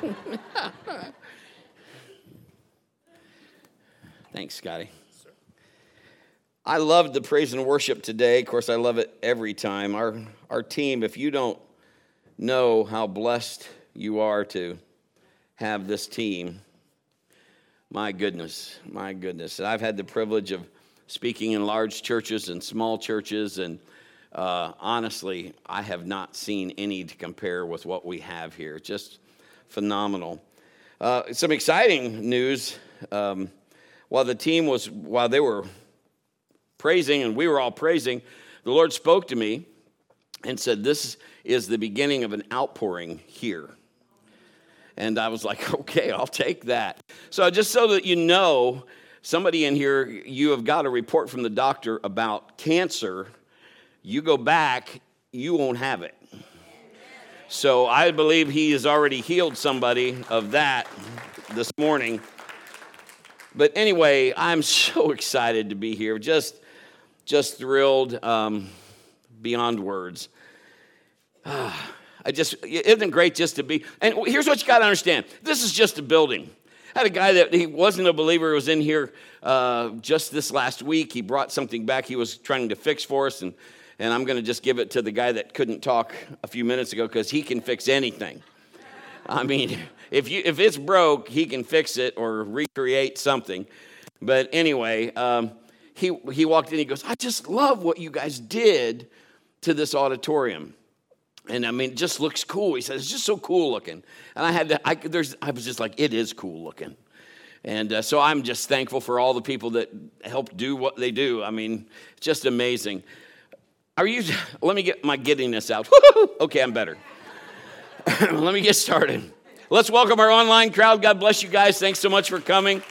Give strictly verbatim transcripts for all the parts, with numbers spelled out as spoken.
Thanks, Scotty. I loved the praise and worship today. Of course, I love it every time. Our our team, if you don't know how blessed you are to have this team, my goodness, my goodness. I've had the privilege of speaking in large churches and small churches, and uh, honestly, I have not seen any to compare with what we have here. Just phenomenal. Uh, some exciting news. Um, while the team was, while they were praising and we were all praising, the Lord spoke to me and said, this is the beginning of an outpouring here. And I was like, okay, I'll take that. So just so that you know, somebody in here, you have got a report from the doctor about cancer. You go back, you won't have it. So I believe he has already healed somebody of that this morning. But anyway, I'm so excited to be here. Just, just thrilled um, beyond words. Ah. I just, isn't it great just to be, and here's what you got to understand. This is just a building. I had a guy that he wasn't a believer who was in here uh, just this last week. He brought something back he was trying to fix for us, and, and I'm going to just give it to the guy that couldn't talk a few minutes ago because he can fix anything. I mean, if you if it's broke, he can fix it or recreate something. But anyway, um, he he walked in, he goes, I just love what you guys did to this auditorium. And I mean, it just looks cool. He said, it's just so cool looking. And I had to, I, there's, I was just like, it is cool looking. And uh, so I'm just thankful for all the people that help do what they do. I mean, it's just amazing. Are you, let me get my giddiness out. Okay, I'm better. Let me get started. Let's welcome our online crowd. God bless you guys. Thanks so much for coming.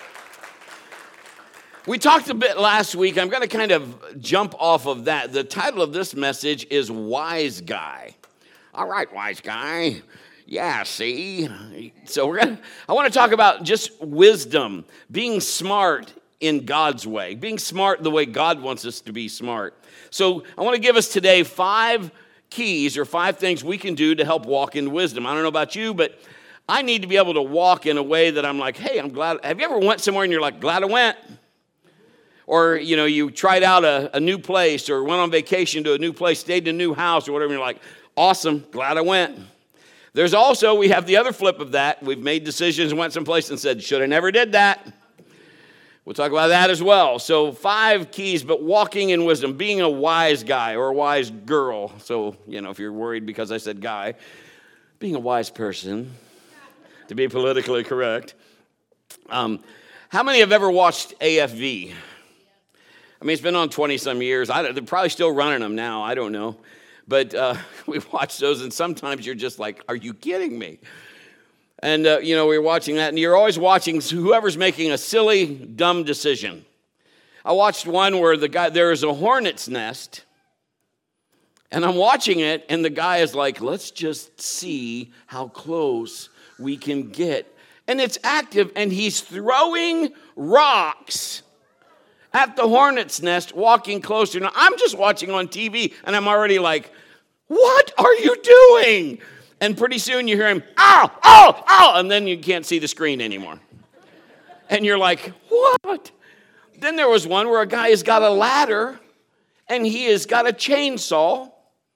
We talked a bit last week. I'm going to kind of jump off of that. The title of this message is Wise Guy. All right, wise guy. Yeah, see? So we're going to, I want to talk about just wisdom, being smart in God's way, being smart the way God wants us to be smart. So I want to give us today five keys or five things we can do to help walk in wisdom. I don't know about you, but I need to be able to walk in a way that I'm like, hey, I'm glad. Have you ever went somewhere and you're like, glad I went? Or, you know, you tried out a, a new place or went on vacation to a new place, stayed in a new house or whatever. And you're like, awesome, glad I went. There's also, we have the other flip of that. We've made decisions and went someplace and said, should I never did that. We'll talk about that as well. So five keys, but walking in wisdom, being a wise guy or a wise girl. So, you know, if you're worried because I said guy, being a wise person, to be politically correct. Um, how many have ever watched A F V? I mean, it's been on twenty-some years. I, they're probably still running them now. I don't know. But uh, we watch those, and sometimes you're just like, are you kidding me? And, uh, you know, we're watching that, and you're always watching whoever's making a silly, dumb decision. I watched one where the guy, there is a hornet's nest, and I'm watching it, and the guy is like, let's just see how close we can get. And it's active, and he's throwing rocks at the hornet's nest, walking closer. Now, I'm just watching on T V, and I'm already like, what are you doing? And pretty soon you hear him, ow, ow, ow, and then you can't see the screen anymore. And you're like, what? Then there was one where a guy has got a ladder, and he has got a chainsaw,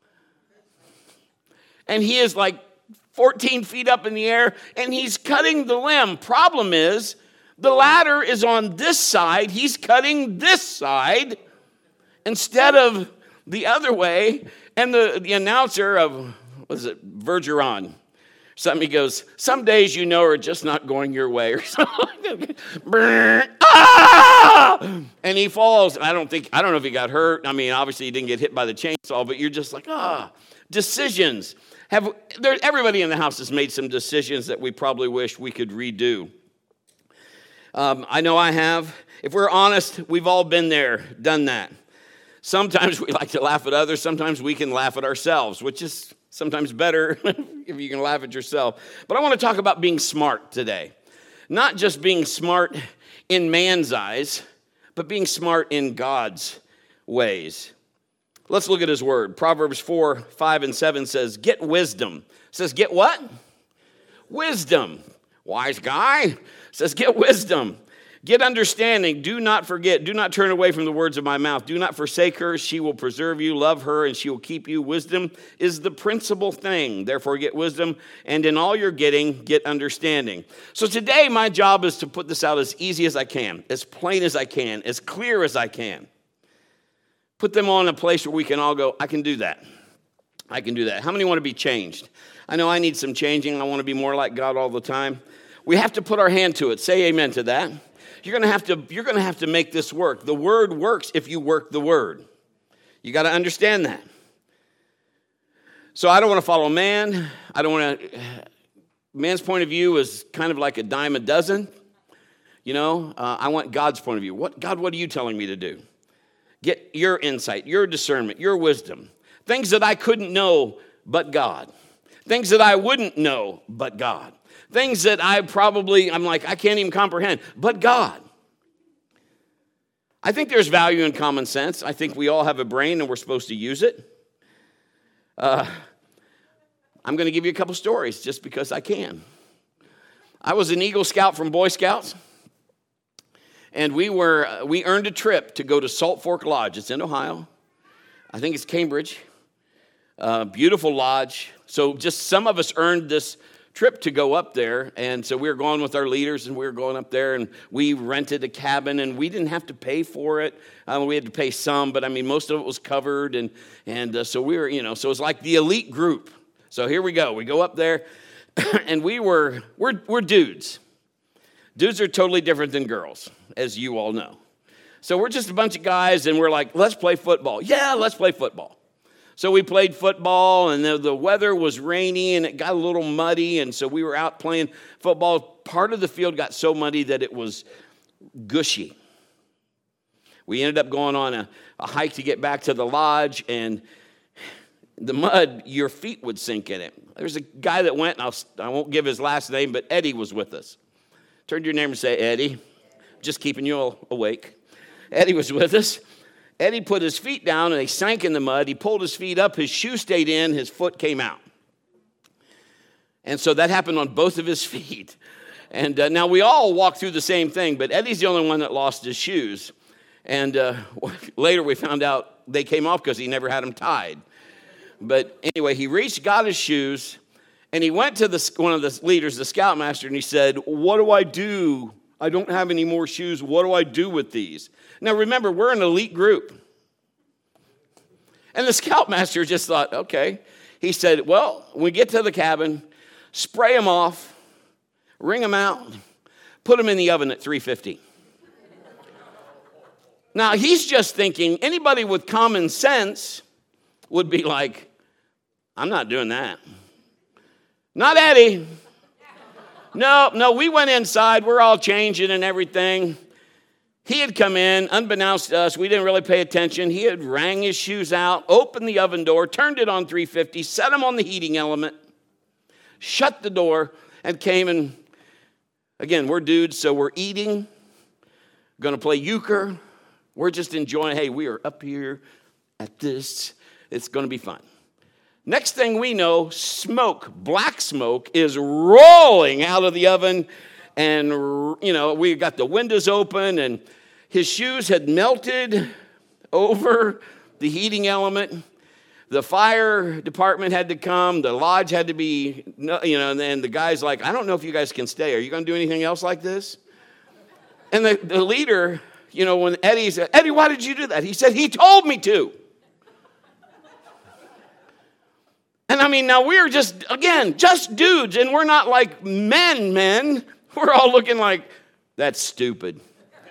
and he is like fourteen feet up in the air, and he's cutting the limb. Problem is, the ladder is on this side. He's cutting this side instead of the other way. And the, the announcer of, what is it, Vergeron, something, he goes, some days you know are just not going your way. Or something. Ah! And he falls. I don't think, I don't know if he got hurt. I mean, obviously he didn't get hit by the chainsaw, but you're just like, ah, decisions. Have there, everybody in the house has made some decisions that we probably wish we could redo. Um, I know I have. If we're honest, we've all been there, done that. Sometimes we like to laugh at others. Sometimes we can laugh at ourselves, which is sometimes better if you can laugh at yourself. But I want to talk about being smart today. Not just being smart in man's eyes, but being smart in God's ways. Let's look at his word. Proverbs four, five, and seven says, get wisdom. It says, get what? Wisdom. Wise guy says, get wisdom. Get understanding. Do not forget. Do not turn away from the words of my mouth. Do not forsake her. She will preserve you. Love her, and she will keep you. Wisdom is the principal thing. Therefore, get wisdom. And in all you're getting, get understanding. So today, my job is to put this out as easy as I can, as plain as I can, as clear as I can. Put them on a place where we can all go, I can do that. I can do that. How many want to be changed? I know I need some changing. I want to be more like God all the time. We have to put our hand to it. Say amen to that. You're going to have to you're going to have to make this work. The word works if you work the word. You got to understand that. So I don't want to follow man. I don't want to man's point of view is kind of like a dime a dozen. You know, uh, I want God's point of view. What God, what are you telling me to do? Get your insight, your discernment, your wisdom. Things that I couldn't know but God. Things that I wouldn't know but God. Things that I probably, I'm like, I can't even comprehend, but God. I think there's value in common sense. I think we all have a brain and we're supposed to use it. Uh, I'm going to give you a couple stories just because I can. I was an Eagle Scout from Boy Scouts, and we were we earned a trip to go to Salt Fork Lodge. It's in Ohio. I think it's Cambridge. Uh, beautiful lodge. So just some of us earned this trip to go up there, and so we were going with our leaders, and we were going up there, and we rented a cabin, and we didn't have to pay for it. Um, we had to pay some, but I mean, most of it was covered, and and uh, so we were, you know, so it was like the elite group. So here we go. We go up there, and we were we're we're dudes. Dudes are totally different than girls, as you all know. So we're just a bunch of guys, and we're like, let's play football. Yeah, let's play football. So we played football, and the, the weather was rainy, and it got a little muddy, and so we were out playing football. Part of the field got so muddy that it was gushy. We ended up going on a, a hike to get back to the lodge, and the mud, your feet would sink in it. There's a guy that went, and I'll, I won't give his last name, but Eddie was with us. Turn to your neighbor and say, Eddie, just keeping you all awake. Eddie was with us. Eddie put his feet down, and they sank in the mud. He pulled his feet up. His shoe stayed in. His foot came out. And so that happened on both of his feet. And uh, now we all walked through the same thing, but Eddie's the only one that lost his shoes. And uh, later we found out they came off because he never had them tied. But anyway, he reached, got his shoes, and he went to the, one of the leaders, the scoutmaster, and he said, what do I do? I don't have any more shoes. What do I do with these? Now, remember, we're an elite group. And the scoutmaster just thought, okay. He said, well, when we get to the cabin, spray them off, wring them out, put them in the oven at three fifty. Now, he's just thinking, anybody with common sense would be like, I'm not doing that. Not Eddie. No, no, we went inside. We're all changing and everything. He had come in, unbeknownst to us. We didn't really pay attention. He had wrung his shoes out, opened the oven door, turned it on three fifty, set them on the heating element, shut the door, and came and, again, we're dudes, so we're eating, going to play euchre. We're just enjoying, hey, we are up here at this. It's going to be fun. Next thing we know, smoke, black smoke, is rolling out of the oven. And, you know, we got the windows open, and his shoes had melted over the heating element. The fire department had to come. The lodge had to be, you know, and then the guy's like, I don't know if you guys can stay. Are you going to do anything else like this? And the, the leader, you know, when Eddie said, Eddie, why did you do that? He said, he told me to. And I mean, now we're just, again, just dudes, and we're not like men, men. We're all looking like, that's stupid.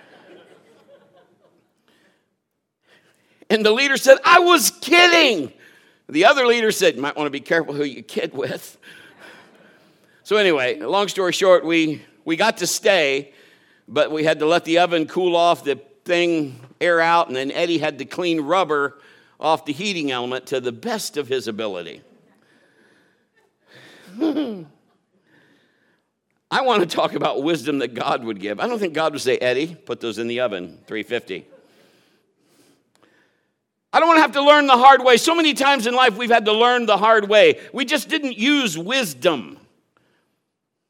And the leader said, I was kidding. The other leader said, you might want to be careful who you kid with. So anyway, long story short, we, we got to stay, but we had to let the oven cool off, the thing air out, and then Eddie had to clean rubber off the heating element to the best of his ability. I want to talk about wisdom that God would give. I don't think God would say, Eddie, put those in the oven, three fifty. I don't want to have to learn the hard way. So many times in life we've had to learn the hard way. We just didn't use wisdom.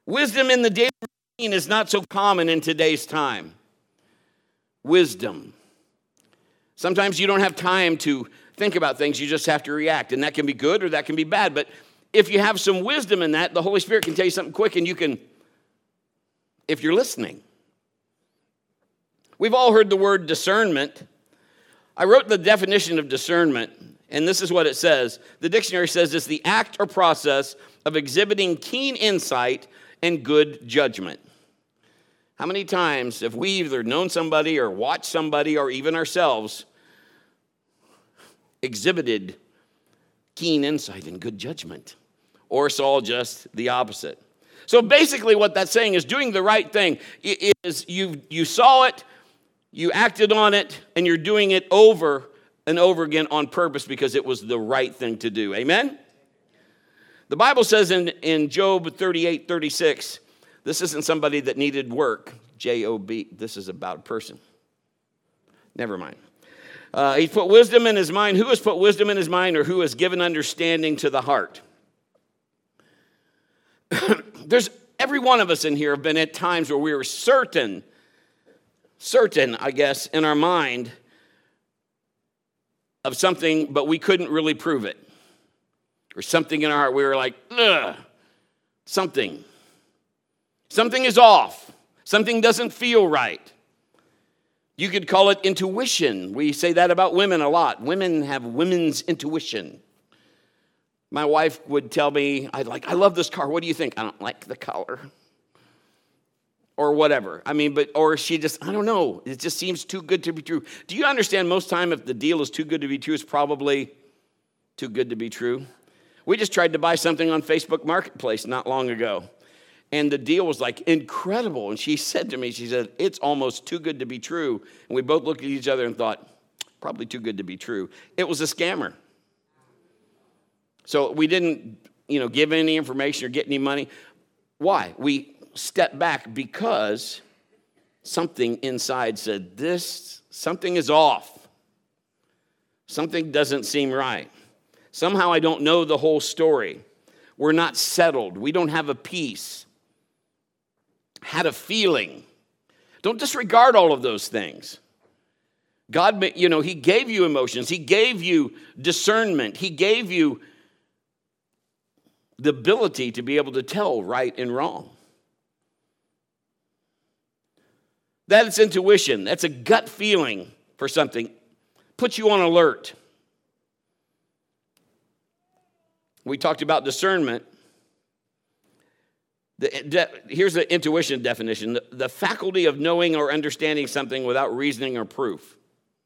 Wisdom in the daily routine is not so common in today's time. Wisdom. Sometimes you don't have time to think about things. You just have to react. And that can be good or that can be bad. But if you have some wisdom in that, the Holy Spirit can tell you something quick and you can, if you're listening. We've all heard the word discernment. I wrote the definition of discernment, and this is what it says. The dictionary says it's the act or process of exhibiting keen insight and good judgment. How many times have we either known somebody or watched somebody or even ourselves exhibited keen insight and good judgment? Or saw just the opposite? So basically what that's saying is doing the right thing. It is you, you saw it, you acted on it, and you're doing it over and over again on purpose because it was the right thing to do. Amen? The Bible says in, in Job thirty-eight thirty-six, this isn't somebody that needed work. J O B, this is about a person. Never mind. Uh, he's put wisdom in his mind. Who has put wisdom in his mind, or who has given understanding to the heart? There's every one of us in here have been at times where we were certain, certain, I guess, in our mind of something, but we couldn't really prove it. Or something in our heart, we were like, ugh, something. Something is off. Something doesn't feel right. You could call it intuition. We say that about women a lot. Women have women's intuition. My wife would tell me, I'd like, I love this car. What do you think? I don't like the color. Or whatever. I mean, but, or she just, I don't know. It just seems too good to be true. Do you understand most time if the deal is too good to be true, it's probably too good to be true? We just tried to buy something on Facebook Marketplace not long ago. And the deal was like incredible. And she said to me, she said, it's almost too good to be true. And we both looked at each other and thought, probably too good to be true. It was a scammer. So we didn't, you know, give any information or get any money. Why? We stepped back because something inside said, this, something is off. Something doesn't seem right. Somehow I don't know the whole story. We're not settled. We don't have a peace. Had a feeling. Don't disregard all of those things. God, you know, he gave you emotions. He gave you discernment. He gave you the ability to be able to tell right and wrong. That's intuition. That's a gut feeling for something. Puts you on alert. We talked about discernment. The, de, here's the intuition definition. The, the faculty of knowing or understanding something without reasoning or proof.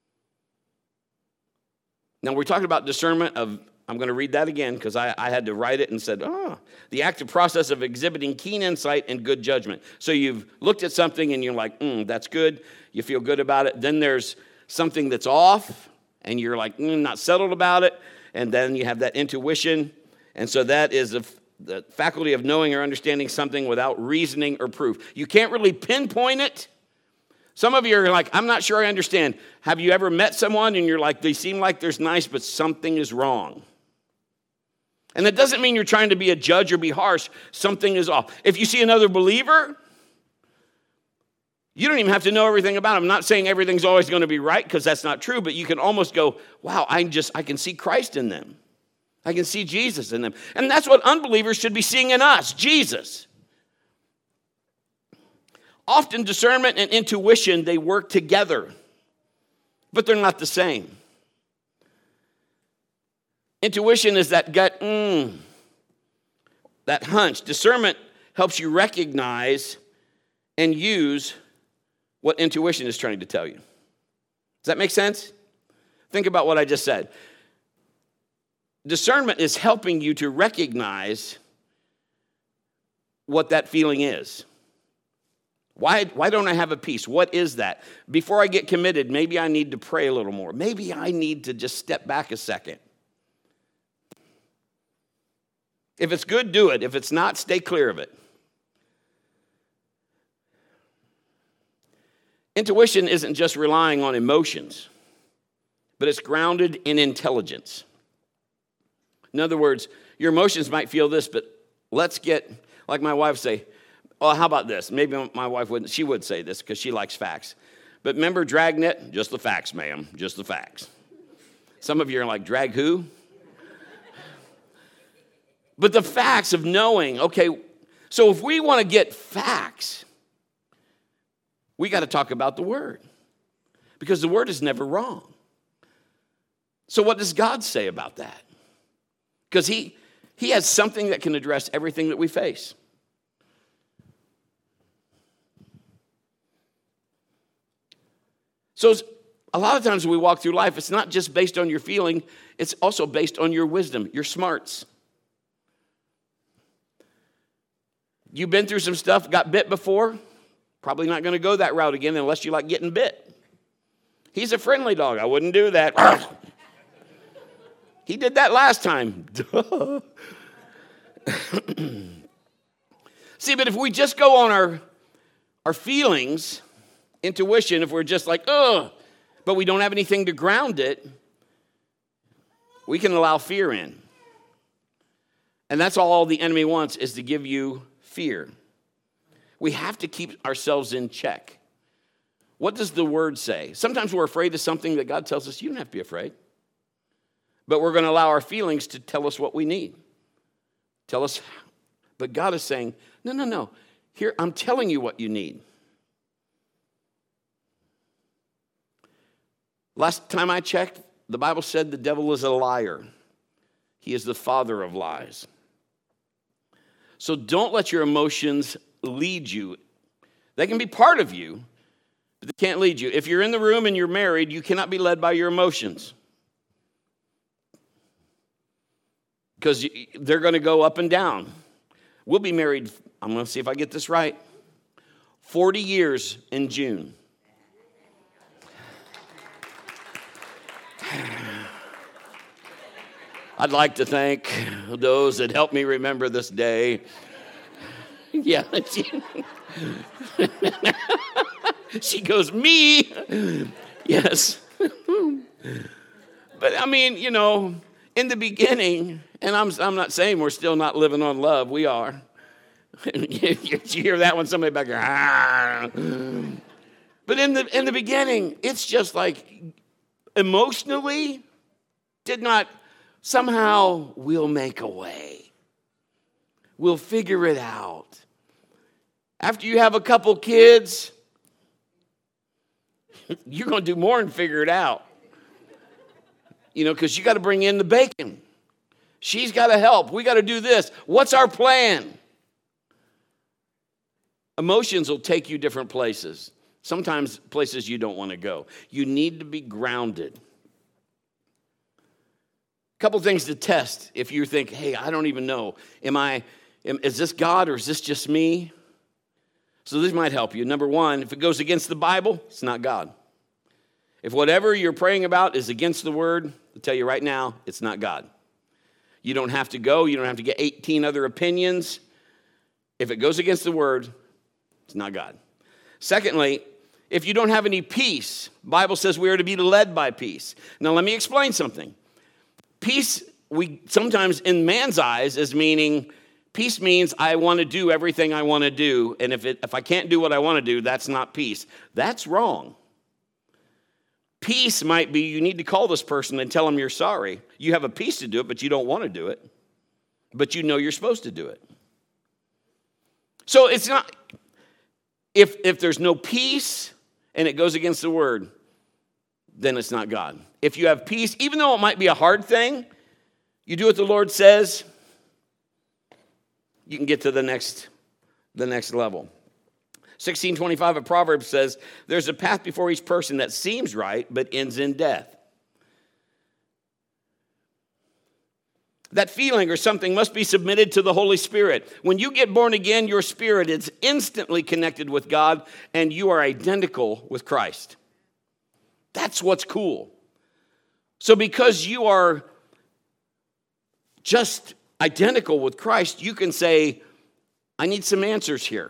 Now, we're talking about discernment of, I'm going to read that again because I, I had to write it and said, oh, the active process of exhibiting keen insight and good judgment. So you've looked at something and you're like, mm, that's good. You feel good about it. Then there's something that's off and you're like, mm, not settled about it. And then you have that intuition. And so that is a, the faculty of knowing or understanding something without reasoning or proof. You can't really pinpoint it. Some of you are like, I'm not sure I understand. Have you ever met someone and you're like, they seem like they're nice, but something is wrong? And that doesn't mean you're trying to be a judge or be harsh. Something is off. If you see another believer, you don't even have to know everything about them. I'm not saying everything's always going to be right because that's not true, but you can almost go, wow, I just I can see Christ in them. I can see Jesus in them. And that's what unbelievers should be seeing in us, Jesus. Often discernment and intuition, they work together, but they're not the same. Intuition is that gut, mm, that hunch. Discernment helps you recognize and use what intuition is trying to tell you. Does that make sense? Think about what I just said. Discernment is helping you to recognize what that feeling is. Why, why don't I have a peace? What is that? Before I get committed, maybe I need to pray a little more. Maybe I need to just step back a second. If it's good, do it. If it's not, stay clear of it. Intuition isn't just relying on emotions, but it's grounded in intelligence. In other words, your emotions might feel this, but let's get, like my wife say, Oh, how about this? Maybe my wife wouldn't, she would say this because she likes facts. But remember Dragnet? Just the facts, ma'am, just the facts. Some of you are like, drag who? But the facts of knowing, okay, so if we want to get facts, we got to talk about the Word. Because the Word is never wrong. So what does God say about that? Because he, he has something that can address everything that we face. So a lot of times when we walk through life, it's not just based on your feeling, it's also based on your wisdom, your smarts. You've been through some stuff, got bit before, probably not going to go that route again unless you like getting bit. He's a friendly dog. I wouldn't do that. He did that last time. See, but if we just go on our, our feelings, intuition, if we're just like, ugh, but we don't have anything to ground it, we can allow fear in. And that's all the enemy wants, is to give you fear. We have to keep ourselves in check. What does the Word say? Sometimes we're afraid of something that God tells us, you don't have to be afraid. But we're going to allow our feelings to tell us what we need. Tell us, but God is saying, no, no, no. Here, I'm telling you what you need. Last time I checked, the Bible said the devil is a liar. He is the father of lies. So don't let your emotions lead you. They can be part of you, but they can't lead you. If you're in the room and you're married, you cannot be led by your emotions. Because they're going to go up and down. We'll be married, I'm going to see if I get this right, forty years in June. I'd like to thank those that helped me remember this day. Yeah. She goes, me? Yes. But I mean, you know, in the beginning, and I'm I'm not saying we're still not living on love. We are. You hear that one? Somebody back there. Ah. But in the in the beginning, it's just like emotionally did not somehow we'll make a way. We'll figure it out. After you have a couple kids, you're going to do more than figure it out. You know, because you got to bring in the bacon. She's got to help. We got to do this. What's our plan? Emotions will take you different places. Sometimes places you don't want to go. You need to be grounded. A couple things to test if you think, hey, I don't even know. Am I, am, is this God or is this just me? So this might help you. Number one, if it goes against the Bible, it's not God. If whatever you're praying about is against the Word, I'll tell you right now, it's not God. You don't have to go. You don't have to get eighteen other opinions. If it goes against the Word, it's not God. Secondly, if you don't have any peace, the Bible says we are to be led by peace. Now, let me explain something. Peace, we sometimes in man's eyes is meaning, peace means I want to do everything I want to do, and if it, if I can't do what I want to do, that's not peace. That's wrong. Peace might be you need to call this person and tell them you're sorry. You have a peace to do it, but you don't want to do it. But you know you're supposed to do it. So it's not, if, if there's no peace and it goes against the Word, then it's not God. If you have peace, even though it might be a hard thing, you do what the Lord says, you can get to the next, the next level. sixteen twenty-five of Proverbs says, there's a path before each person that seems right, but ends in death. That feeling or something must be submitted to the Holy Spirit. When you get born again, your spirit is instantly connected with God, and you are identical with Christ. That's what's cool. So because you are just identical with Christ, you can say, I need some answers here.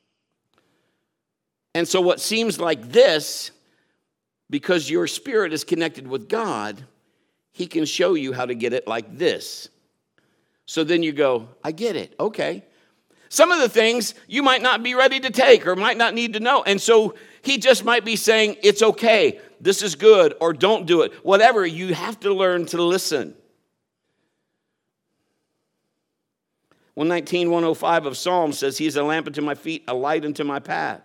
And so what seems like this, because your spirit is connected with God, He can show you how to get it like this. So then you go, I get it. Okay. Some of the things you might not be ready to take or might not need to know. And so he just might be saying, it's okay, this is good, or don't do it. Whatever, you have to learn to listen. one nineteen, one oh five of Psalms says, he is a lamp unto my feet, a light unto my path.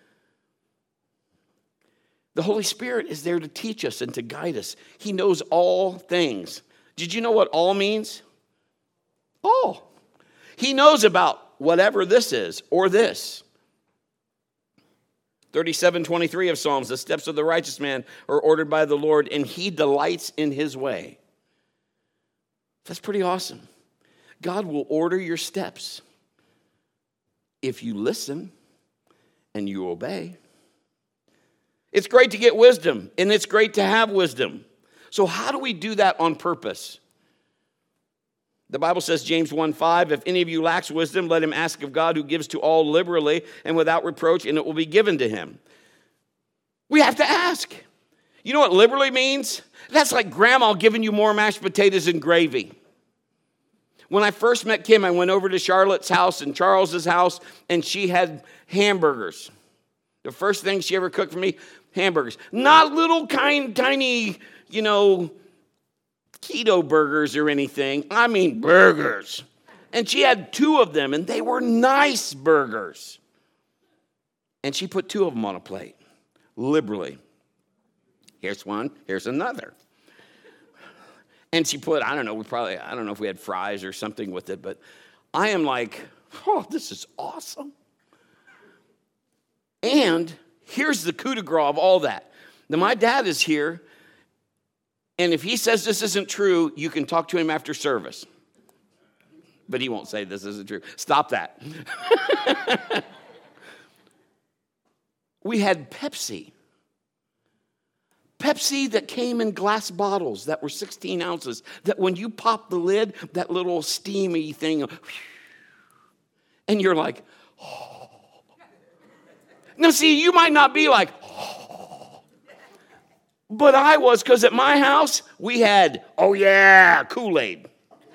The Holy Spirit is there to teach us and to guide us. He knows all things. Did you know what all means? All. He knows about whatever this is or this. thirty-seven twenty-three of Psalms, the steps of the righteous man are ordered by the Lord, and he delights in his way. That's pretty awesome. God will order your steps if you listen and you obey. It's great to get wisdom, and it's great to have wisdom. So how do we do that on purpose? The Bible says, James one five, if any of you lacks wisdom, let him ask of God, who gives to all liberally and without reproach, and it will be given to him. We have to ask. You know what liberally means? That's like grandma giving you more mashed potatoes and gravy. When I first met Kim, I went over to Charlotte's house and Charles's house, and she had hamburgers. The first thing she ever cooked for me, hamburgers. Not little kind, tiny, you know, keto burgers or anything. I mean burgers. And she had two of them, and they were nice burgers. And she put two of them on a plate, liberally. Here's one, here's another. And she put, I don't know, we probably, I don't know if we had fries or something with it, but I am like, oh, this is awesome. And here's the coup de grace of all that. Now, my dad is here, and if he says this isn't true, you can talk to him after service. But he won't say this isn't true. Stop that. We had Pepsi. Pepsi that came in glass bottles that were sixteen ounces, that when you pop the lid, that little steamy thing, and you're like, oh. Now see, you might not be like, oh. But I was, because at my house, we had, oh yeah, Kool-Aid.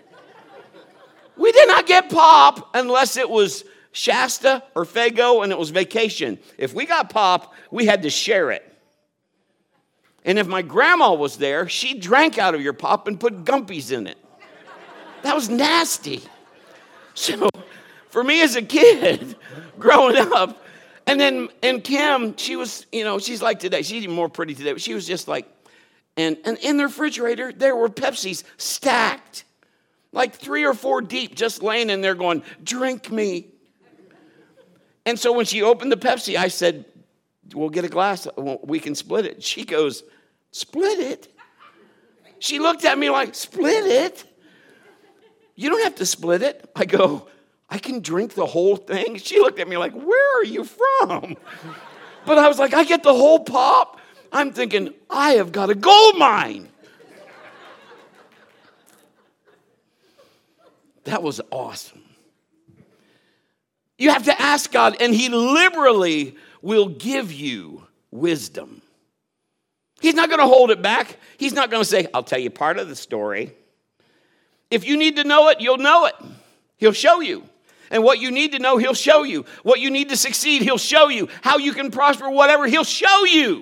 We did not get pop unless it was Shasta or Faygo and it was vacation. If we got pop, we had to share it. And if my grandma was there, she drank out of your pop and put gumpies in it. That was nasty. So for me as a kid, growing up, and then and Kim, she was, you know, she's like today. She's even more pretty today. But she was just like, and, and in the refrigerator, there were Pepsis stacked. Like three or four deep, just laying in there going, drink me. And so when she opened the Pepsi, I said, we'll get a glass. We can split it. She goes, split it? She looked at me like, split it? You don't have to split it. I go, I can drink the whole thing? She looked at me like, where are you from? But I was like, I get the whole pop? I'm thinking, I have got a gold mine. That was awesome. You have to ask God, and he liberally will give you wisdom. He's not going to hold it back. He's not going to say, I'll tell you part of the story. If you need to know it, you'll know it. He'll show you. And what you need to know, he'll show you. What you need to succeed, he'll show you. How you can prosper, whatever, he'll show you.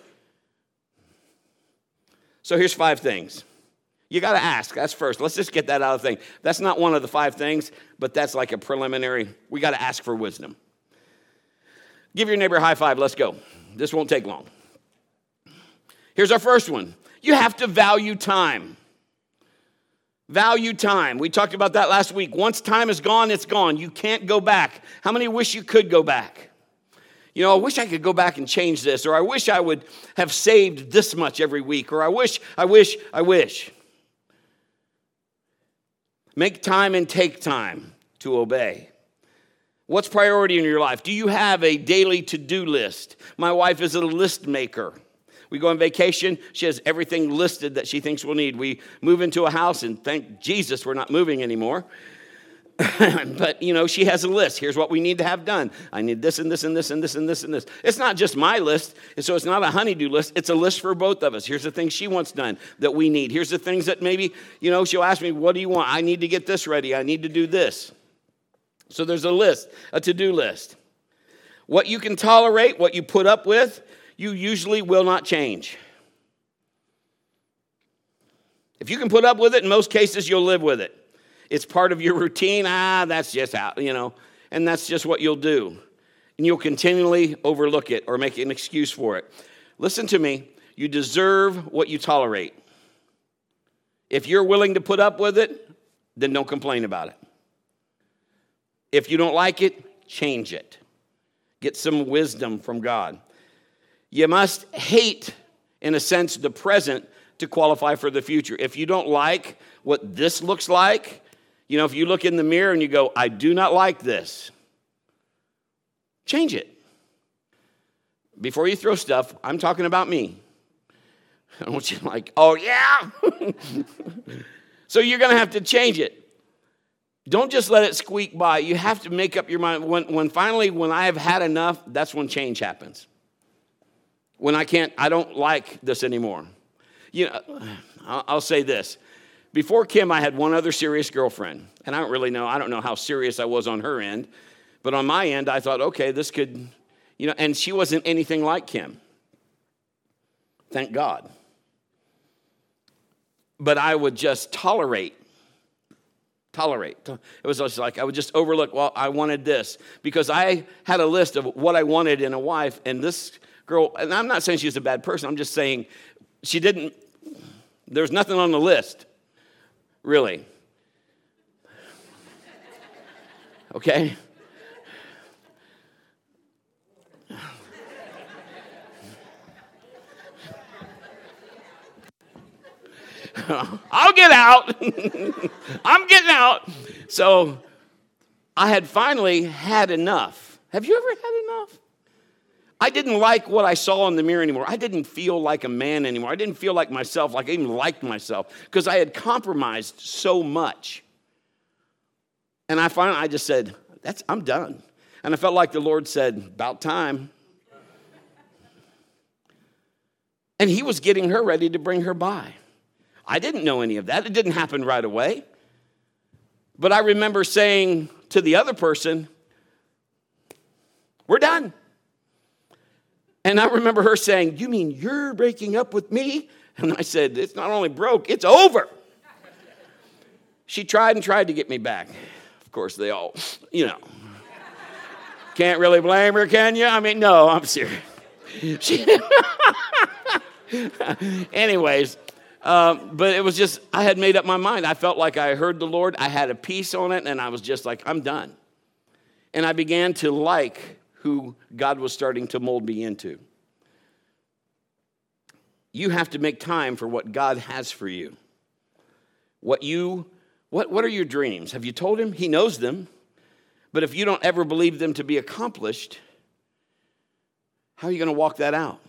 So here's five things. You got to ask. That's first. Let's just get that out of the thing. That's not one of the five things, but that's like a preliminary. We got to ask for wisdom. Give your neighbor a high five. Let's go. This won't take long. Here's our first one. You have to value time. Value time. We talked about that last week. Once time is gone, it's gone. You can't go back. How many wish you could go back? You know, I wish I could go back and change this, or I wish I would have saved this much every week, or I wish, I wish, I wish. Make time and take time to obey. What's priority in your life? Do you have a daily to-do list? My wife is a list maker. We go on vacation. She has everything listed that she thinks we'll need. We move into a house, and thank Jesus we're not moving anymore. But, you know, she has a list. Here's what we need to have done. I need this and this and this and this and this and this. It's not just my list. And so it's not a honey-do list. It's a list for both of us. Here's the things she wants done that we need. Here's the things that maybe, you know, she'll ask me, what do you want? I need to get this ready. I need to do this. So there's a list, a to-do list. What you can tolerate, what you put up with, you usually will not change. If you can put up with it, in most cases, you'll live with it. It's part of your routine. Ah, that's just how, you know, and that's just what you'll do. And you'll continually overlook it or make an excuse for it. Listen to me. You deserve what you tolerate. If you're willing to put up with it, then don't complain about it. If you don't like it, change it. Get some wisdom from God. You must hate, in a sense, the present to qualify for the future. If you don't like what this looks like, you know, if you look in the mirror and you go, I do not like this, change it. Before you throw stuff, I'm talking about me. I don't want you to like, oh yeah. So you're going to have to change it. Don't just let it squeak by. You have to make up your mind. When, when finally, when I have had enough, that's when change happens. When I can't, I don't like this anymore. You know, I'll, I'll say this. Before Kim, I had one other serious girlfriend. And I don't really know, I don't know how serious I was on her end. But on my end, I thought, okay, this could, you know, and she wasn't anything like Kim. Thank God. But I would just tolerate. Tolerate. It was just like I would just overlook, well, I wanted this. Because I had a list of what I wanted in a wife. And this girl, and I'm not saying she's a bad person. I'm just saying she didn't, there's nothing on the list, really. Okay? I'll get out. I'm getting out. So I had finally had enough. Have you ever had enough? I didn't like what I saw in the mirror anymore. I didn't feel like a man anymore. I didn't feel like myself, like I even liked myself, because I had compromised so much. And I finally, I just said, "That's I'm done." And I felt like the Lord said, "About time." And he was getting her ready to bring her by. I didn't know any of that. It didn't happen right away. But I remember saying to the other person, we're done. And I remember her saying, you mean you're breaking up with me? And I said, it's not only broke, it's over. She tried and tried to get me back. Of course, they all, you know. Can't really blame her, can you? I mean, no, I'm serious. She, anyways, um, but it was just, I had made up my mind. I felt like I heard the Lord. I had a peace on it, and I was just like, I'm done. And I began to like who God was starting to mold me into. You have to make time for what God has for you. What you, what, what are your dreams? Have you told him? He knows them. But if you don't ever believe them to be accomplished, how are you going to walk that out?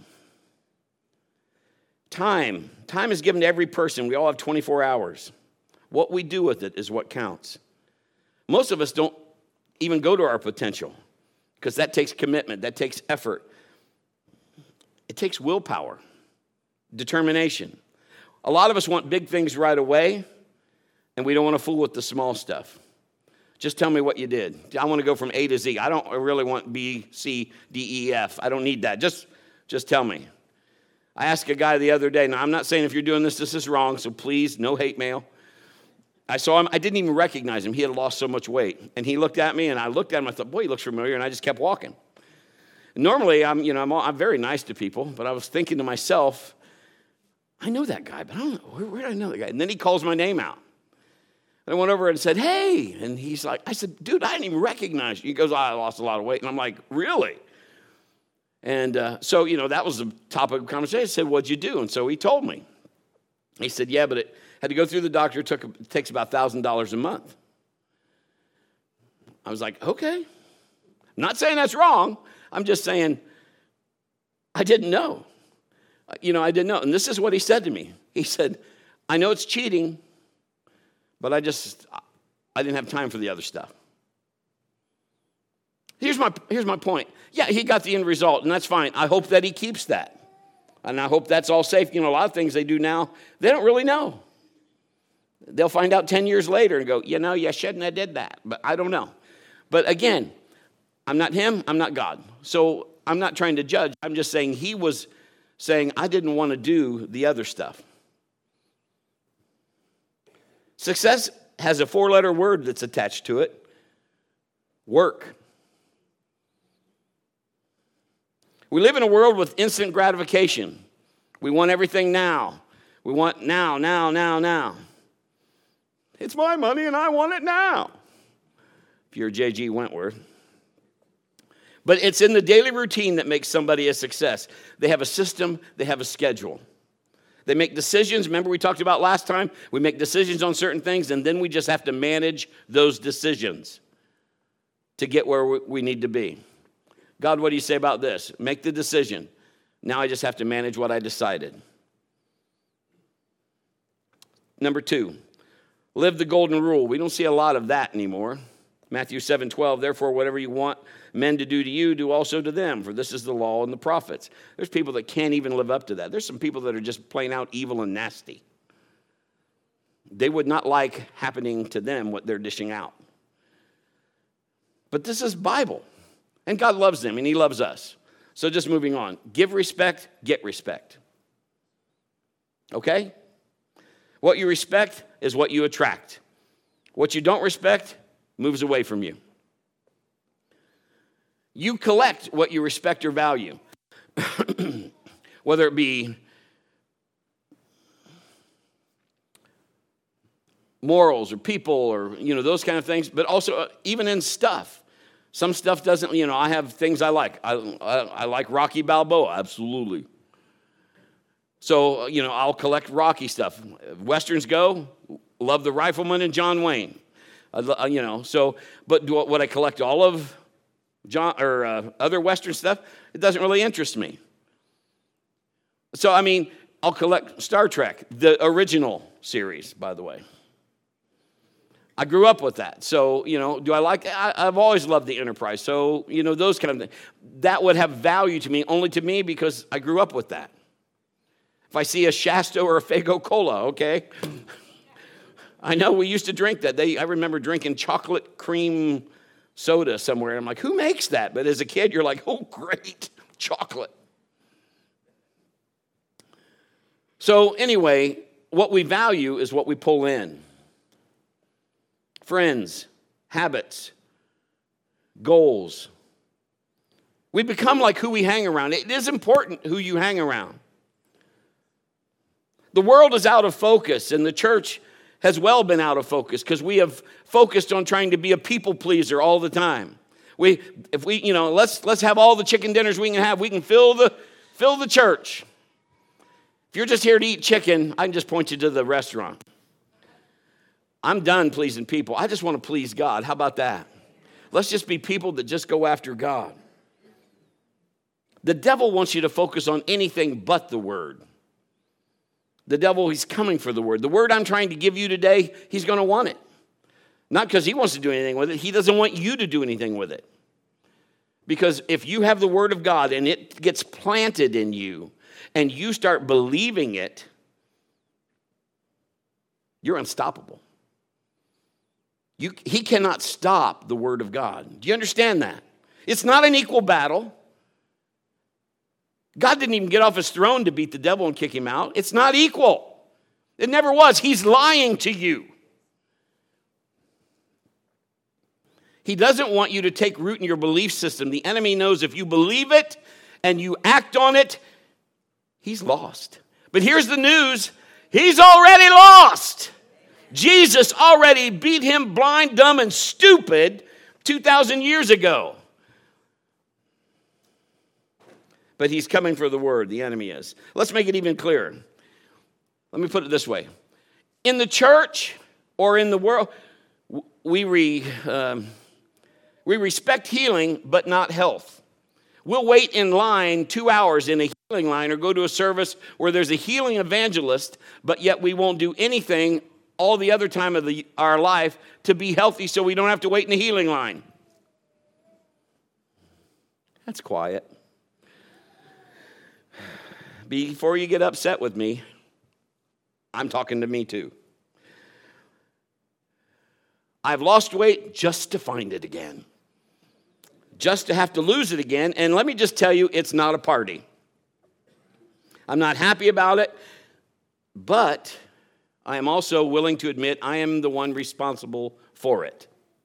Time. Time is given to every person. We all have twenty-four hours. What we do with it is what counts. Most of us don't even go to our potential because that takes commitment. That takes effort. It takes willpower, determination. A lot of us want big things right away, and we don't want to fool with the small stuff. Just tell me what you did. I want to go from A to Z. I don't really want B, C, D, E, F. I don't need that. Just, just tell me. I asked a guy the other day. Now, I'm not saying if you're doing this, this is wrong, so please, no hate mail. I saw him. I didn't even recognize him. He had lost so much weight. And he looked at me, and I looked at him. I thought, boy, he looks familiar, and I just kept walking. Normally, I'm, you know, I'm, all, I'm very nice to people, but I was thinking to myself, I know that guy, but I don't know. Where, where did I know that guy? And then he calls my name out. And I went over and said, hey. And he's like, I said, dude, I didn't even recognize you. He goes, oh, I lost a lot of weight. And I'm like, really? And uh, so, you know, that was the topic of conversation. I said, what'd you do? And so he told me. He said, yeah, but it had to go through the doctor. It, took, it takes about one thousand dollars a month. I was like, okay. I'm not saying that's wrong. I'm just saying I didn't know. You know, I didn't know. And this is what he said to me. He said, I know it's cheating, but I just, I didn't have time for the other stuff. Here's my, here's my point. Yeah, he got the end result, and that's fine. I hope that he keeps that. And I hope that's all safe. You know, a lot of things they do now, they don't really know. They'll find out ten years later and go, you know, you shouldn't have did that. But I don't know. But again, I'm not him, I'm not God. So I'm not trying to judge. I'm just saying he was saying, I didn't want to do the other stuff. Success has a four-letter word that's attached to it. Work. We live in a world with instant gratification. We want everything now. We want now, now, now, now. It's my money and I want it now. If you're J G Wentworth. But it's in the daily routine that makes somebody a success. They have a system, they have a schedule. They make decisions. Remember we talked about last time? We make decisions on certain things, and then we just have to manage those decisions to get where we need to be. God, what do you say about this? Make the decision. Now I just have to manage what I decided. Number two, live the golden rule. We don't see a lot of that anymore. Matthew seven twelve, therefore whatever you want men to do to you, do also to them, for this is the law and the prophets. There's people that can't even live up to that. There's some people that are just plain out evil and nasty. They would not like happening to them what they're dishing out. But this is Bible, and God loves them, and he loves us. So just moving on. Give respect, get respect. Okay? What you respect is what you attract. What you don't respect moves away from you. You collect what you respect or value, whether it be morals or people or, you know, those kind of things, but also uh, even in stuff. Some stuff doesn't, you know, I have things I like. I, I, I like Rocky Balboa, absolutely. So, you know, I'll collect Rocky stuff. Westerns go, love the Rifleman and John Wayne. Uh, you know, so, but do, would I collect all of John or uh, other Western stuff? It doesn't really interest me. So, I mean, I'll collect Star Trek, the original series, by the way. I grew up with that. So, you know, do I like, I, I've always loved the Enterprise. So, you know, those kind of things. That would have value to me, only to me, because I grew up with that. If I see a Shasta or a Faygo Cola, okay. I know we used to drink that. They, I remember drinking chocolate cream soda somewhere. And I'm like, who makes that? But as a kid, you're like, oh, great, chocolate. So anyway, what we value is what we pull in. Friends, habits, goals. We become like who we hang around. It is important who you hang around. The world is out of focus, and the church has well been out of focus because we have focused on trying to be a people pleaser all the time. We, if we, you know, let's let's have all the chicken dinners we can have. We can fill the fill the church. If you're just here to eat chicken, I can just point you to the restaurant. I'm done pleasing people. I just want to please God. How about that? Let's just be people that just go after God. The devil wants you to focus on anything but the word. The devil, he's coming for the word. The word I'm trying to give you today, he's going to want it. Not because he wants to do anything with it. He doesn't want you to do anything with it. Because if you have the word of God and it gets planted in you and you start believing it, you're unstoppable. You, he cannot stop the word of God. Do you understand that? It's not an equal battle. God didn't even get off his throne to beat the devil and kick him out. It's not equal. It never was. He's lying to you. He doesn't want you to take root in your belief system. The enemy knows if you believe it and you act on it, he's lost. But here's the news. He's already lost. Jesus already beat him blind, dumb, and stupid two thousand years ago. But he's coming for the word, the enemy is. Let's make it even clearer. Let me put it this way. In the church or in the world, we, re, um, we respect healing, but not health. We'll wait in line two hours in a healing line or go to a service where there's a healing evangelist, but yet we won't do anything all the other time of the, our life to be healthy so we don't have to wait in a healing line. That's quiet. Before you get upset with me, I'm talking to me too. I've lost weight just to find it again. just to have to lose it again. And let me just tell you, it's not a party. I'm not happy about it, but I am also willing to admit I am the one responsible for it.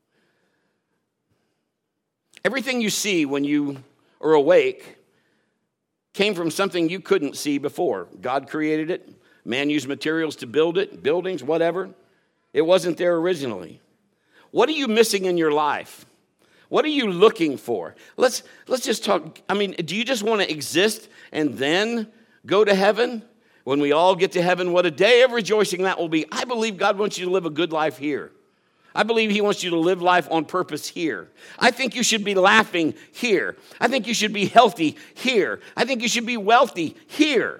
Everything you see when you are awake came from something you couldn't see before. God created it. Man used materials to build it, buildings, whatever. It wasn't there originally. What are you missing in your life? What are you looking for? Let's let's just talk. I mean, do you just want to exist and then go to heaven? When we all get to heaven, what a day of rejoicing that will be. I believe God wants you to live a good life here. I believe he wants you to live life on purpose here. I think you should be laughing here. I think you should be healthy here. I think you should be wealthy here.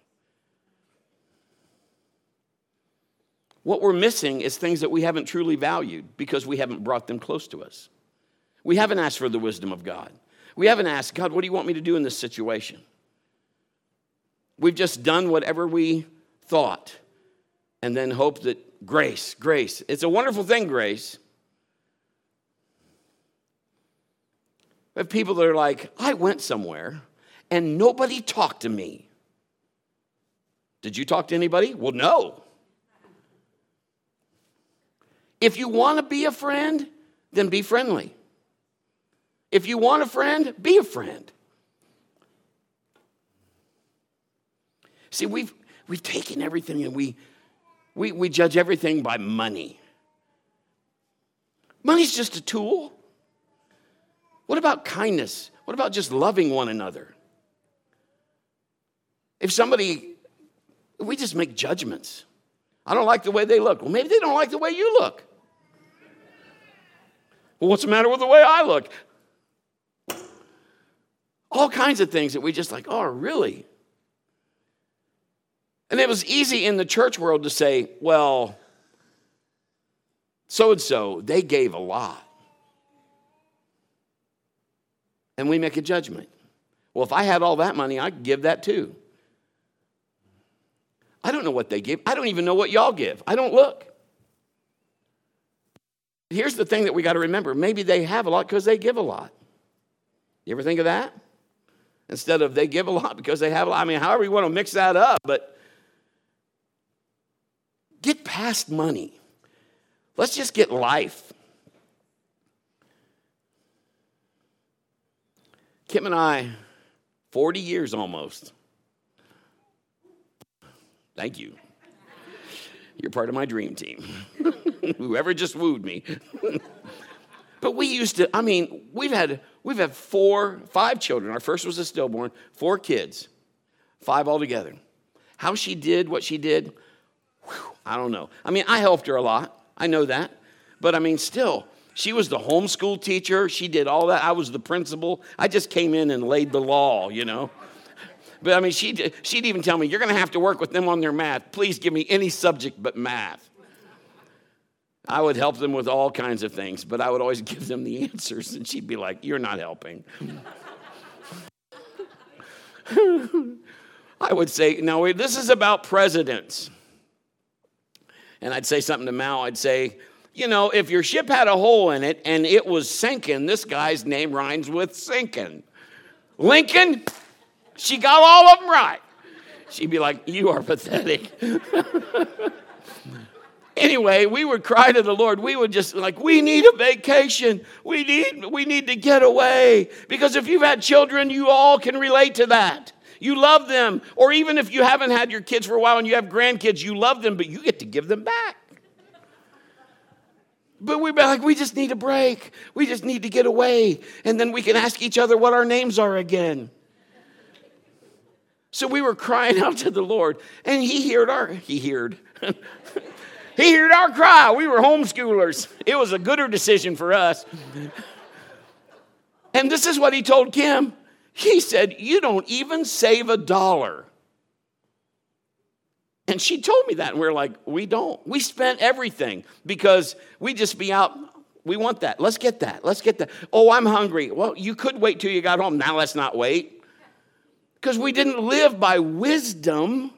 What we're missing is things that we haven't truly valued because we haven't brought them close to us. We haven't asked for the wisdom of God. We haven't asked, God, what do you want me to do in this situation? We've just done whatever we thought and then hoped that grace, grace. It's a wonderful thing, grace. We have people that are like, I went somewhere and nobody talked to me. Did you talk to anybody? Well, no. If you want to be a friend, then be friendly. If you want a friend, be a friend. See, we've we've taken everything and we we we judge everything by money. Money's just a tool. What about kindness? What about just loving one another? If somebody, we just make judgments. I don't like the way they look. Well, maybe they don't like the way you look. Well, what's the matter with the way I look? All kinds of things that we just like, oh, really? And it was easy in the church world to say, well, so-and-so, they gave a lot. And we make a judgment. Well, if I had all that money, I'd give that too. I don't know what they give. I don't even know what y'all give. I don't look. Here's the thing that we got to remember. Maybe they have a lot because they give a lot. You ever think of that? Instead of they give a lot because they have a lot. I mean, however you want to mix that up, but get past money. Let's just get life. Kim and I, forty years almost. Thank you. You're part of my dream team. Whoever just wooed me. But we used to, I mean, we've had we've had four, five children. Our first was a stillborn, four kids, five altogether. How she did what she did, whew, I don't know. I mean, I helped her a lot. I know that. But I mean, still, she was the homeschool teacher. She did all that. I was the principal. I just came in and laid the law, you know. But I mean, she'd, she'd even tell me, you're going to have to work with them on their math. Please give me any subject but math. I would help them with all kinds of things, but I would always give them the answers. And she'd be like, you're not helping. I would say, no, wait, this is about presidents. And I'd say something to Mao. I'd say, you know, if your ship had a hole in it and it was sinking, this guy's name rhymes with sinking. Lincoln, she got all of them right. She'd be like, you are pathetic. Anyway, we would cry to the Lord. We would just like, we need a vacation. We need, we need to get away. Because if you've had children, you all can relate to that. You love them. Or even if you haven't had your kids for a while and you have grandkids, you love them, but you get to give them back. But we'd be like, we just need a break. We just need to get away. And then we can ask each other what our names are again. So we were crying out to the Lord. And he heard our, he heard. He heard our cry. We were homeschoolers. It was a gooder decision for us. And this is what he told Kim. He said, you don't even save a dollar. And she told me that. And we we're like, we don't. We spent everything because we just be out. We want that. Let's get that. Let's get that. Oh, I'm hungry. Well, you could wait till you got home. Now let's not wait. Because we didn't live by wisdom.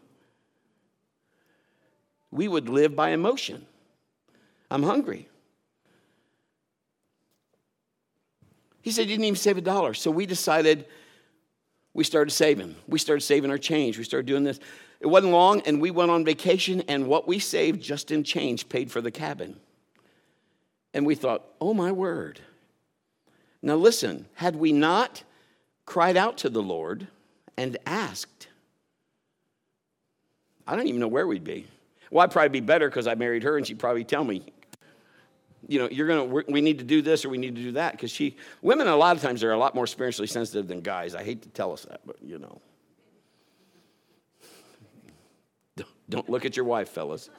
We would live by emotion. I'm hungry. He said he didn't even save a dollar. So we decided, we started saving. We started saving our change. We started doing this. It wasn't long, and we went on vacation, and what we saved just in change paid for the cabin. And we thought, oh, my word. Now listen, had we not cried out to the Lord and asked, I don't even know where we'd be. Well, I'd probably be better because I married her, and she'd probably tell me, you know, you're gonna. We need to do this or we need to do that, because she, women a lot of times are a lot more spiritually sensitive than guys. I hate to tell us that, but you know, don't look at your wife, fellas.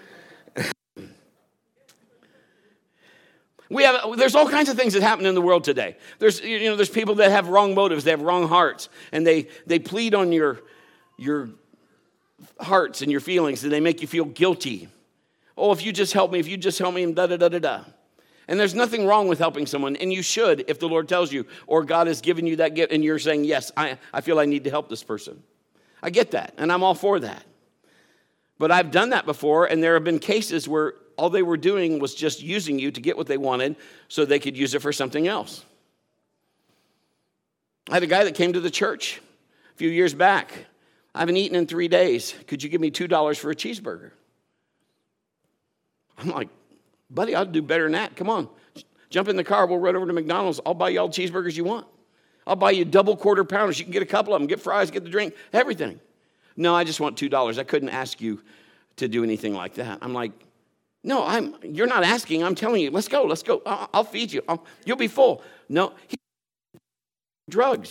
We have. There's all kinds of things that happen in the world today. There's, you know, there's people that have wrong motives, they have wrong hearts, and they they plead on your your hearts and your feelings, and they make you feel guilty. Oh, if you just help me, if you just help me, and da-da-da-da-da. And there's nothing wrong with helping someone, and you should if the Lord tells you, or God has given you that gift, and you're saying, yes, I, I feel I need to help this person. I get that, and I'm all for that. But I've done that before, and there have been cases where all they were doing was just using you to get what they wanted so they could use it for something else. I had a guy that came to the church a few years back. I haven't eaten in three days. Could you give me two dollars for a cheeseburger? I'm like, buddy, I'll do better than that. Come on. Jump in the car. We'll run over to McDonald's. I'll buy you all the cheeseburgers you want. I'll buy you double quarter pounders. You can get a couple of them. Get fries, get the drink, everything. No, I just want two dollars. I couldn't ask you to do anything like that. I'm like, no, I'm. You're not asking. I'm telling you, let's go. Let's go. I'll, I'll feed you. I'll, you'll be full. No, he, drugs.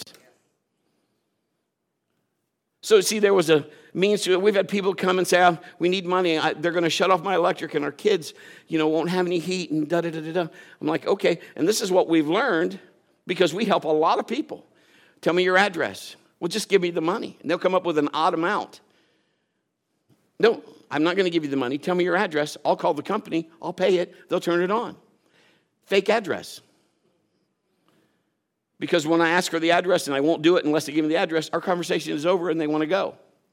So, see, there was a means to it. We've had people come and say, oh, we need money. I, they're going to shut off my electric, and our kids, you know, won't have any heat, and da-da-da-da-da. I'm like, okay. And this is what we've learned, because we help a lot of people. Tell me your address. Well, just give me the money. And they'll come up with an odd amount. No, I'm not going to give you the money. Tell me your address. I'll call the company. I'll pay it. They'll turn it on. Fake address. Because when I ask for the address and I won't do it unless they give me the address, our conversation is over and they want to go.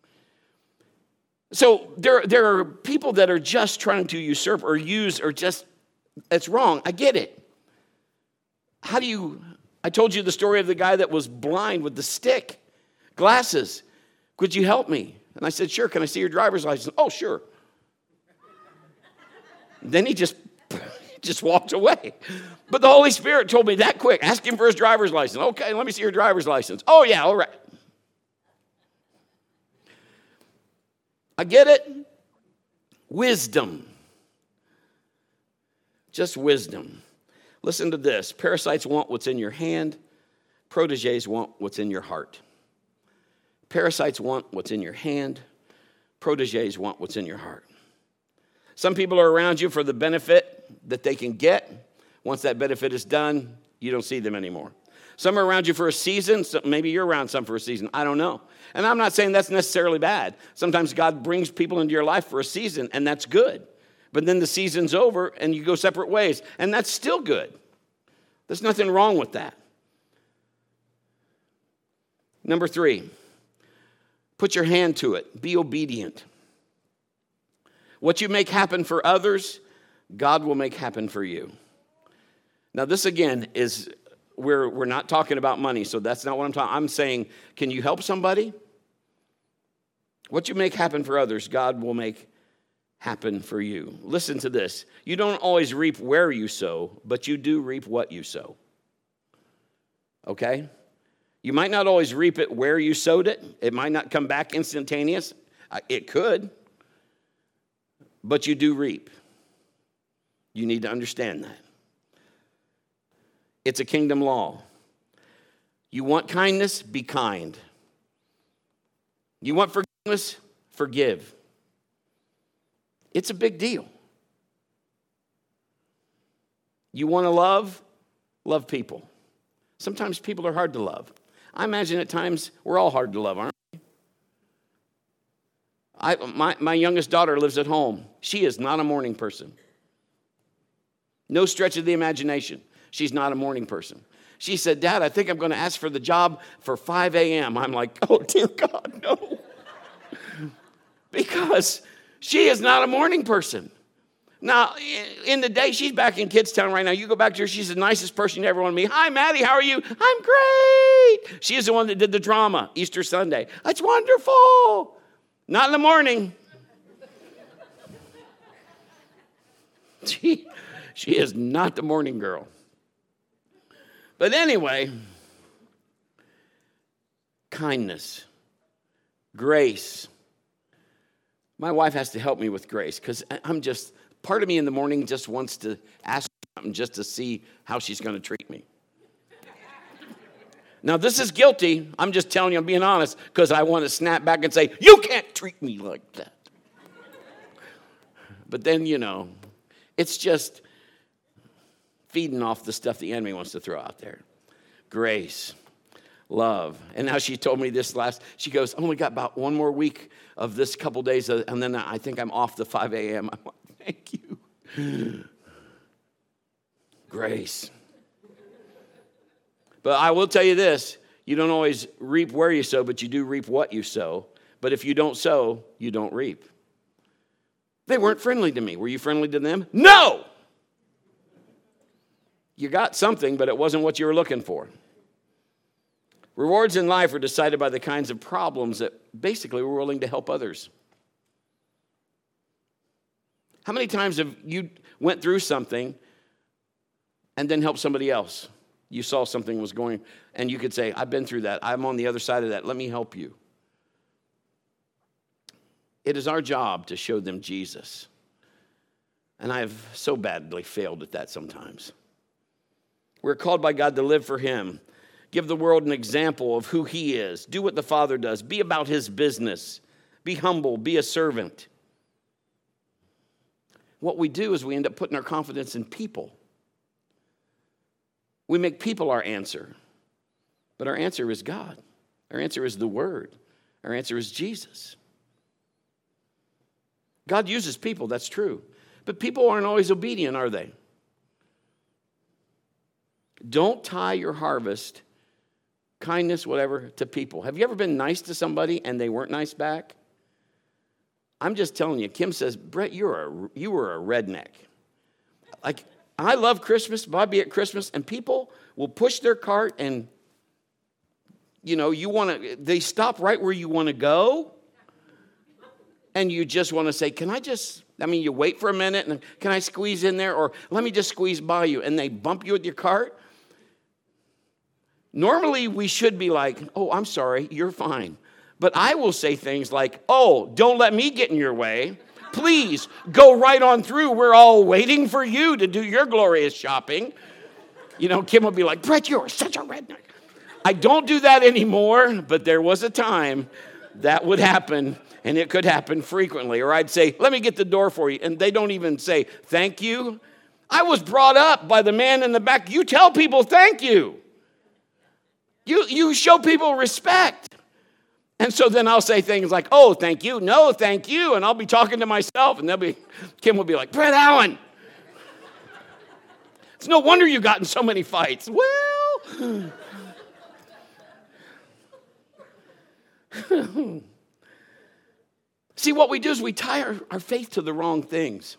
So there, there are people that are just trying to usurp or use or just, it's wrong. I get it. How do you, I told you the story of the guy that was blind with the stick, glasses. Could you help me? And I said, sure. Can I see your driver's license? Oh, sure. Then he just just walked away. But the Holy Spirit told me that quick. Ask him for his driver's license. Okay, let me see your driver's license. Oh, yeah, all right. I get it. Wisdom. Just wisdom. Listen to this. Parasites want what's in your hand. Proteges want what's in your heart. Parasites want what's in your hand. Proteges want what's in your heart. Some people are around you for the benefit that they can get. Once that benefit is done, you don't see them anymore. Some are around you for a season. So maybe you're around some for a season. I don't know. And I'm not saying that's necessarily bad. Sometimes God brings people into your life for a season, and that's good. But then the season's over, and you go separate ways, and that's still good. There's nothing wrong with that. Number three, put your hand to it. Be obedient. What you make happen for others, God will make happen for you. Now, this again is, we're, we're not talking about money, so that's not what I'm talking. I'm saying, can you help somebody? What you make happen for others, God will make happen for you. Listen to this. You don't always reap where you sow, but you do reap what you sow. Okay? You might not always reap it where you sowed it. It might not come back instantaneous. It could. But you do reap. You need to understand that. It's a kingdom law. You want kindness? Be kind. You want forgiveness? Forgive. It's a big deal. You want to love? Love people. Sometimes people are hard to love. I imagine at times we're all hard to love, aren't we? I, my, my youngest daughter lives at home. She is not a morning person. No stretch of the imagination. She's not a morning person. She said, Dad, I think I'm going to ask for the job for five a.m. I'm like, oh, dear God, no. Because she is not a morning person. Now, in the day, she's back in Kidstown right now. You go back to her, she's the nicest person you ever want to meet. Hi, Maddie, how are you? I'm great. She is the one that did the drama Easter Sunday. That's wonderful. Not in the morning. She, she is not the morning girl. But anyway, kindness, grace. My wife has to help me with grace because I'm just, part of me in the morning just wants to ask something just to see how she's going to treat me. Now, this is guilty. I'm just telling you, I'm being honest, because I want to snap back and say, you can't treat me like that. But then, you know, it's just feeding off the stuff the enemy wants to throw out there. Grace, love. And now she told me this last, she goes, I only got about one more week of this couple days, and then I think I'm off the five a.m. I'm like, thank you. Grace. But I will tell you this, you don't always reap where you sow, but you do reap what you sow. But if you don't sow, you don't reap. They weren't friendly to me. Were you friendly to them? No! You got something, but it wasn't what you were looking for. Rewards in life are decided by the kinds of problems that basically we're willing to help others. How many times have you went through something and then helped somebody else? You saw something was going, and you could say, I've been through that. I'm on the other side of that. Let me help you. It is our job to show them Jesus. And I have so badly failed at that sometimes. We're called by God to live for him. Give the world an example of who he is. Do what the Father does. Be about his business. Be humble. Be a servant. What we do is we end up putting our confidence in people. We make people our answer. But our answer is God. Our answer is the Word. Our answer is Jesus. God uses people, that's true. But people aren't always obedient, are they? Don't tie your harvest, kindness, whatever, to people. Have you ever been nice to somebody and they weren't nice back? I'm just telling you, Kim says, Brett, you're a, you were a redneck. Like, I love Christmas, Bobby at Christmas, and people will push their cart and, you know, you want to, they stop right where you want to go. And you just want to say, can I just, I mean, you wait for a minute and can I squeeze in there? Or let me just squeeze by you. And they bump you with your cart. Normally, we should be like, oh, I'm sorry, you're fine. But I will say things like, oh, don't let me get in your way. Please go right on through. We're all waiting for you to do your glorious shopping. You know, Kim will be like, Brett, you're such a redneck. I don't do that anymore, but there was a time that would happen. And it could happen frequently. Or I'd say, let me get the door for you. And they don't even say, thank you. I was brought up by the man in the back. You tell people thank you. You, you show people respect. And so then I'll say things like, oh, thank you. No, thank you. And I'll be talking to myself. And they'll be, Kim will be like, Brett Allen. It's no wonder you got in so many fights. Well. See, what we do is we tie our, our faith to the wrong things.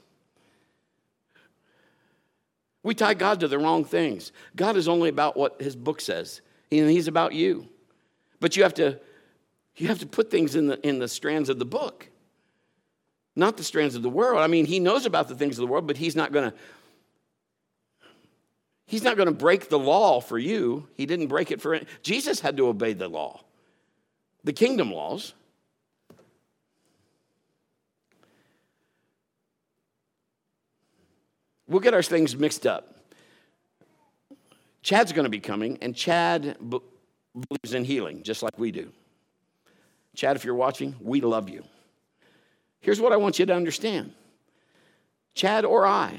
We tie God to the wrong things. God is only about what his book says. And he's about you. But you have to, you have to put things in the, in the strands of the book. Not the strands of the world. I mean, he knows about the things of the world, but he's not going to, he's not going to break the law for you. He didn't break it for, Jesus had to obey the law. The kingdom laws. We'll get our things mixed up. Chad's going to be coming, and Chad b- believes in healing, just like we do. Chad, if you're watching, we love you. Here's what I want you to understand. Chad or I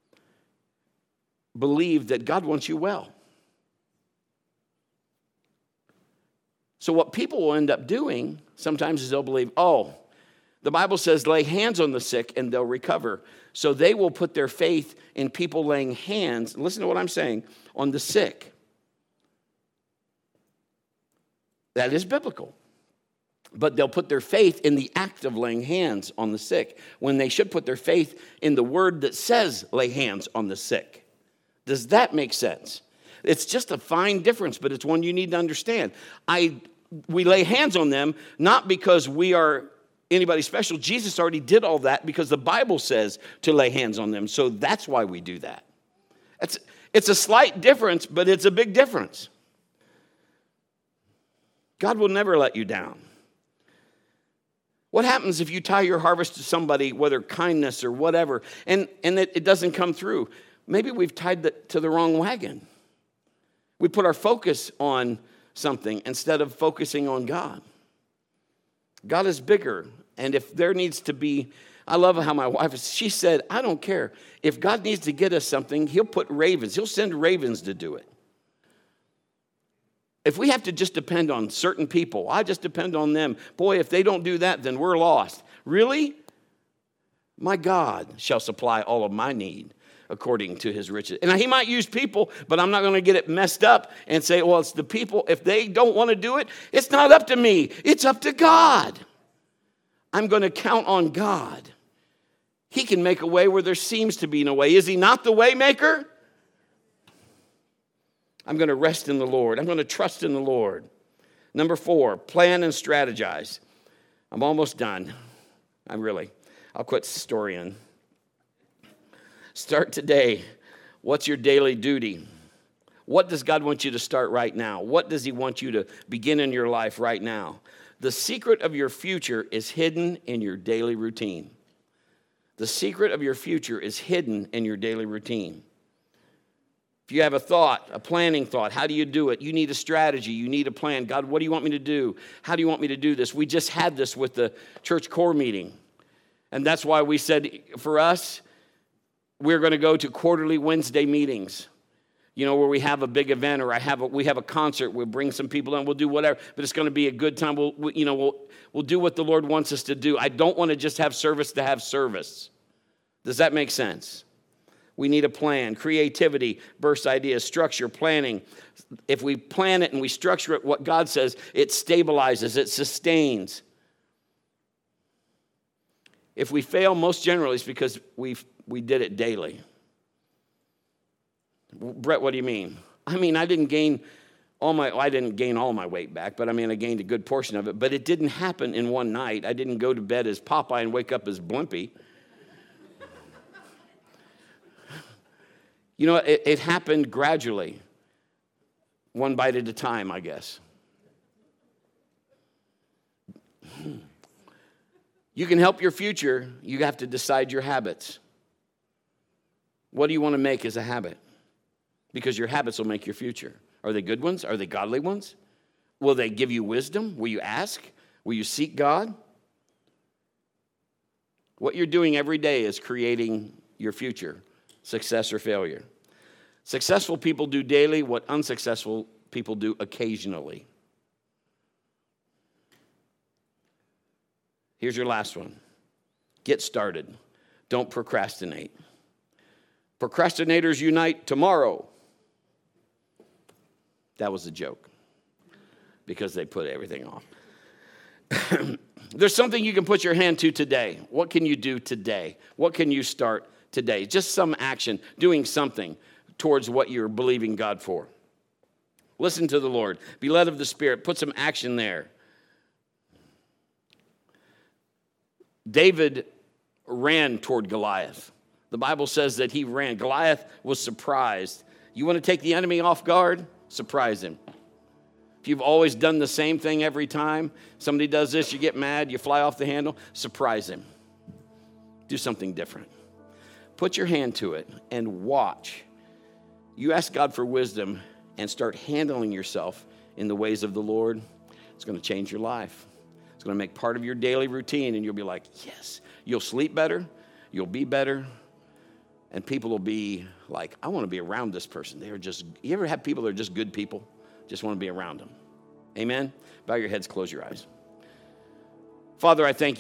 believe that God wants you well. So what people will end up doing sometimes is they'll believe, oh, the Bible says lay hands on the sick and they'll recover. So they will put their faith in people laying hands, listen to what I'm saying, on the sick. That is biblical. but they'll put their faith in the act of laying hands on the sick when they should put their faith in the word that says lay hands on the sick. Does that make sense? It's just a fine difference, but it's one you need to understand. I, we lay hands on them not because we are anybody special. Jesus already did all that because the Bible says to lay hands on them. So that's why we do that. It's, it's a slight difference, but it's a big difference. God will never let you down. What happens if you tie your harvest to somebody, whether kindness or whatever, and, and it, it doesn't come through? Maybe we've tied the, to the wrong wagon. We put our focus on something instead of focusing on God. God is bigger, and if there needs to be, I love how my wife, she said, I don't care. If God needs to get us something, he'll put ravens. He'll send ravens to do it. If we have to just depend on certain people, I just depend on them. Boy, if they don't do that, then we're lost. Really? My God shall supply all of my need according to his riches. And he might use people, but I'm not going to get it messed up and say, well, it's the people. If they don't want to do it, it's not up to me. It's up to God. I'm going to count on God. He can make a way where there seems to be no way. Is he not the way maker? I'm going to rest in the Lord. I'm going to trust in the Lord. Number four, plan and strategize. I'm almost done. I'm really. I'll quit storying. Start today. What's your daily duty? What does God want you to start right now? What does he want you to begin in your life right now? The secret of your future is hidden in your daily routine. The secret of your future is hidden in your daily routine. If you have a thought, a planning thought, how do you do it? You need a strategy. You need a plan. God, what do you want me to do? How do you want me to do this? We just had this with the church core meeting. And that's why we said, for us, we're going to go to quarterly Wednesday meetings, you know, where we have a big event or I have a, we have a concert. We'll bring some people in. We'll do whatever, but it's going to be a good time. We'll, we, you know, we'll, we'll do what the Lord wants us to do. I don't want to just have service to have service. Does that make sense? We need a plan, creativity, burst ideas, structure, planning. If we plan it and we structure it, what God says, it stabilizes, it sustains. If we fail, most generally, it's because we we did it daily. Brett, what do you mean? I mean, I didn't gain all my, well, I didn't gain all my weight back, but I mean, I gained a good portion of it. But it didn't happen in one night. I didn't go to bed as Popeye and wake up as Blimpy. You know, it, it happened gradually, one bite at a time, I guess. You can help your future. You have to decide your habits. What do you want to make as a habit? Because your habits will make your future. Are they good ones? Are they godly ones? Will they give you wisdom? Will you ask? Will you seek God? What you're doing every day is creating your future. Success or failure. Successful people do daily what unsuccessful people do occasionally. Here's your last one. Get started. Don't procrastinate. Procrastinators unite tomorrow. That was a joke because they put everything off. There's something you can put your hand to today. What can you do today? What can you start today? Just some action, doing something towards what you're believing God for. Listen to the Lord. Be led of the Spirit. Put some action there. David ran toward Goliath. The Bible says that he ran. Goliath was surprised. You want to take the enemy off guard? Surprise him. If you've always done the same thing every time, somebody does this, you get mad, you fly off the handle, surprise him. Do something different. Put your hand to it and watch. You ask God for wisdom and start handling yourself in the ways of the Lord. It's going to change your life. It's going to make part of your daily routine, and you'll be like, yes. You'll sleep better. You'll be better. And people will be like, I want to be around this person. They are just, you ever have people that are just good people? Just want to be around them. Amen? Bow your heads, close your eyes. Father, I thank you.